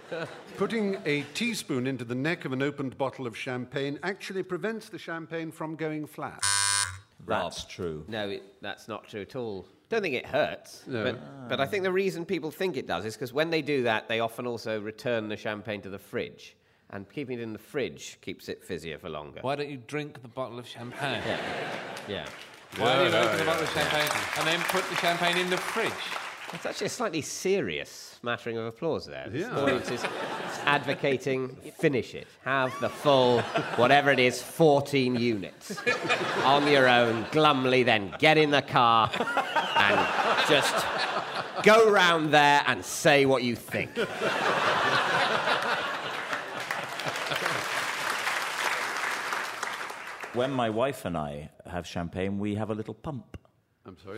Putting a teaspoon into the neck of an opened bottle of champagne actually prevents the champagne from going flat. That's true. No, that's not true at all. Don't think it hurts, No. but I think the reason people think it does is because when they do that, they often also return the champagne to the fridge, and keeping it in the fridge keeps it fizzier for longer. Why don't you drink the bottle of champagne? Yeah. Why don't you open the bottle of champagne and then put the champagne in the fridge? It's actually a slightly serious smattering of applause there. The Yeah. audience is advocating finish it. Have the full, whatever it is, 14 units on your own, glumly then get in the car and just go round there and say what you think. When my wife and I have champagne, we have a little pump. I'm sorry?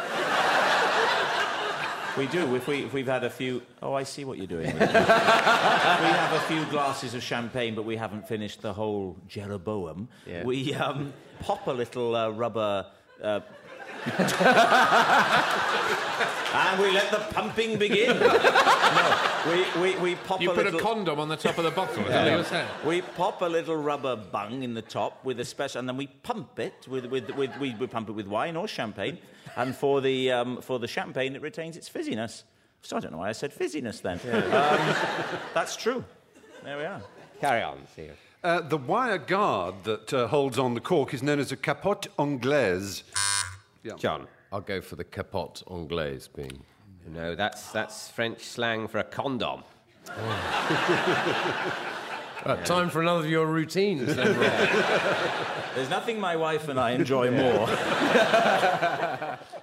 We do. If we've had a few... Oh, I see what you're doing. We have a few glasses of champagne, but we haven't finished the whole Jeroboam. Yeah. We pop a little rubber... and we let the pumping begin. No, we pop You a put little... a condom on the top of the bottle, is that what you were saying? We pop a little rubber bung in the top with a special, and then we pump it we pump it with wine or champagne, and for the champagne it retains its fizziness. So I don't know why I said fizziness then. Yeah. That's true. There we are. Carry on, Stephen. The wire guard that holds on the cork is known as a capote anglaise. Yeah. John. I'll go for the capote anglaise being... No, that's French slang for a condom. Time for another of your routines, then, Rob. There's nothing my wife and I enjoy more.